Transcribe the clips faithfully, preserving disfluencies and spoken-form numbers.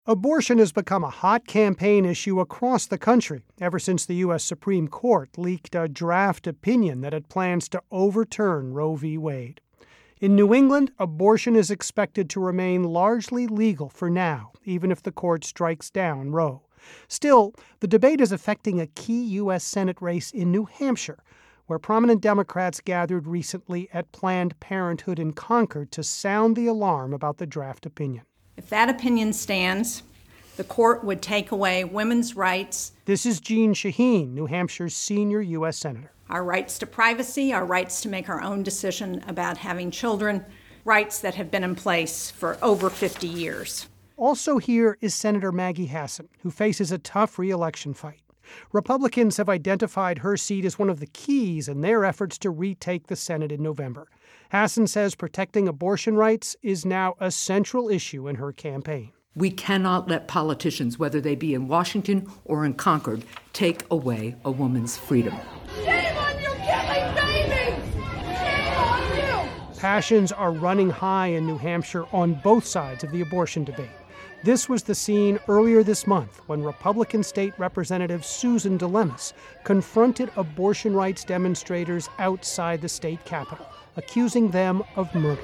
Abortion has become a hot campaign issue across the country ever since the U S Supreme Court leaked a draft opinion that it plans to overturn Roe v. Wade. In New England, abortion is expected to remain largely legal for now, even if the court strikes down Roe. Still, the debate is affecting a key U S Senate race in New Hampshire, where prominent Democrats gathered recently at Planned Parenthood in Concord to sound the alarm about the draft opinion. If that opinion stands, the court would take away women's rights. This is Jeanne Shaheen, New Hampshire's senior U S Senator. Our rights to privacy, our rights to make our own decision about having children, rights that have been in place for over fifty years. Also here is Senator Maggie Hassan, who faces a tough re-election fight. Republicans have identified her seat as one of the keys in their efforts to retake the Senate in November. Hassan says protecting abortion rights is now a central issue in her campaign. We cannot let politicians, whether they be in Washington or in Concord, take away a woman's freedom. Shame on you, killing babies! Shame on you! Passions are running high in New Hampshire on both sides of the abortion debate. This was the scene earlier this month when Republican State Representative Susan DeLemus confronted abortion rights demonstrators outside the state capitol, accusing them of murder.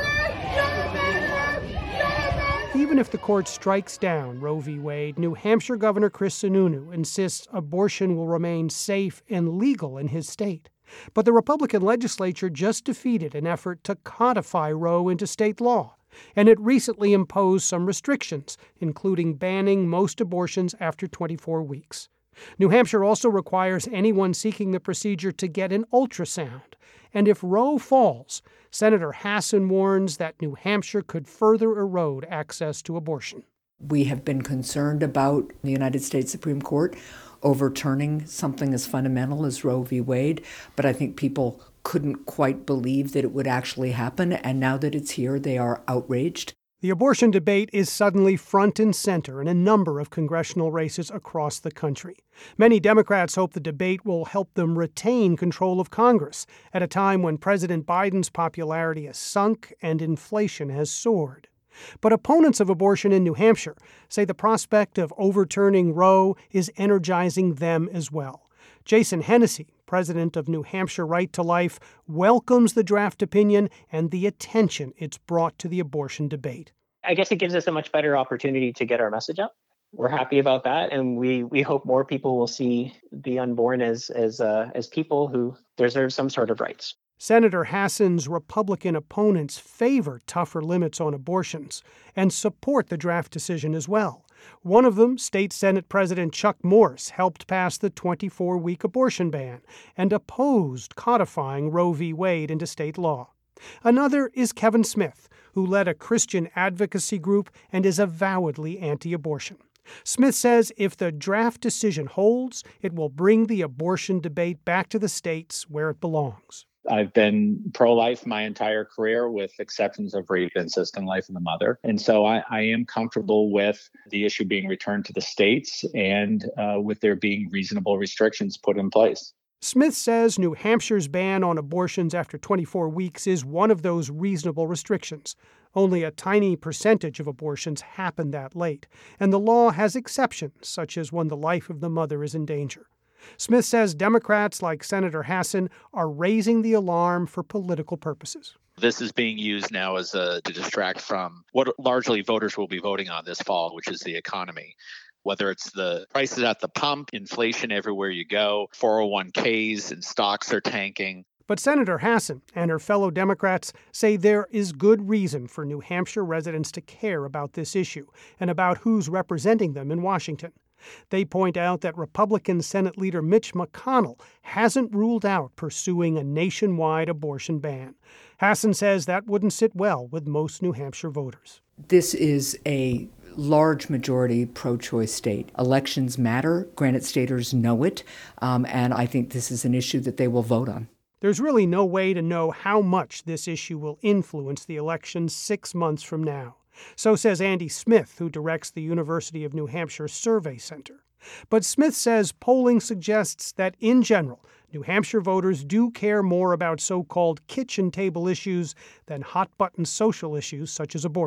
Even if the court strikes down Roe v. Wade, New Hampshire Governor Chris Sununu insists abortion will remain safe and legal in his state. But the Republican legislature just defeated an effort to codify Roe into state law, and it recently imposed some restrictions, including banning most abortions after twenty-four weeks. New Hampshire also requires anyone seeking the procedure to get an ultrasound. And if Roe falls, Senator Hassan warns that New Hampshire could further erode access to abortion. We have been concerned about the United States Supreme Court overturning something as fundamental as Roe v. Wade, but I think people couldn't quite believe that it would actually happen, and now that it's here, they are outraged. The abortion debate is suddenly front and center in a number of congressional races across the country. Many Democrats hope the debate will help them retain control of Congress at a time when President Biden's popularity has sunk and inflation has soared. But opponents of abortion in New Hampshire say the prospect of overturning Roe is energizing them as well. Jason Hennessy, president of New Hampshire Right to Life, welcomes the draft opinion and the attention it's brought to the abortion debate. I guess it gives us a much better opportunity to get our message up. We're happy about that, and we we hope more people will see the unborn as as uh, as people who deserve some sort of rights. Senator Hassan's Republican opponents favor tougher limits on abortions and support the draft decision as well. One of them, State Senate President Chuck Morse, helped pass the twenty-four week abortion ban and opposed codifying Roe v. Wade into state law. Another is Kevin Smith, who led a Christian advocacy group and is avowedly anti-abortion. Smith says if the draft decision holds, it will bring the abortion debate back to the states where it belongs. I've been pro-life my entire career, with exceptions of rape, incest, and life of the mother. And so I, I am comfortable with the issue being returned to the states and uh, with there being reasonable restrictions put in place. Smith says New Hampshire's ban on abortions after twenty-four weeks is one of those reasonable restrictions. Only a tiny percentage of abortions happen that late, and the law has exceptions, such as when the life of the mother is in danger. Smith says Democrats like Senator Hassan are raising the alarm for political purposes. This is being used now as a, to distract from what largely voters will be voting on this fall, which is the economy. Whether it's the prices at the pump, inflation everywhere you go, four oh one k's and stocks are tanking. But Senator Hassan and her fellow Democrats say there is good reason for New Hampshire residents to care about this issue and about who's representing them in Washington. They point out that Republican Senate Leader Mitch McConnell hasn't ruled out pursuing a nationwide abortion ban. Hassan says that wouldn't sit well with most New Hampshire voters. This is a large majority pro-choice state. Elections matter. Granite Staters know it, um, and I think this is an issue that they will vote on. There's really no way to know how much this issue will influence the election six months from now. So says Andy Smith, who directs the University of New Hampshire Survey Center. But Smith says polling suggests that, in general, New Hampshire voters do care more about so-called kitchen table issues than hot-button social issues such as abortion.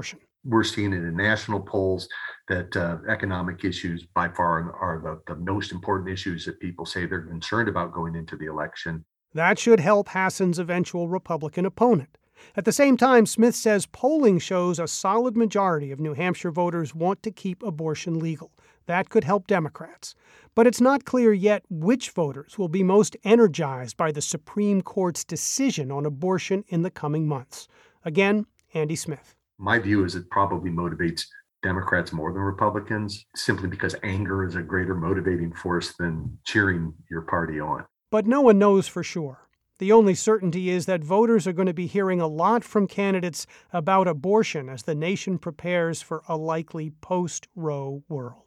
We're seeing it in national polls that uh, economic issues by far are the, the most important issues that people say they're concerned about going into the election. That should help Hassan's eventual Republican opponent. At the same time, Smith says polling shows a solid majority of New Hampshire voters want to keep abortion legal. That could help Democrats. But it's not clear yet which voters will be most energized by the Supreme Court's decision on abortion in the coming months. Again, Andy Smith. My view is it probably motivates Democrats more than Republicans, simply because anger is a greater motivating force than cheering your party on. But no one knows for sure. The only certainty is that voters are going to be hearing a lot from candidates about abortion as the nation prepares for a likely post-Roe world.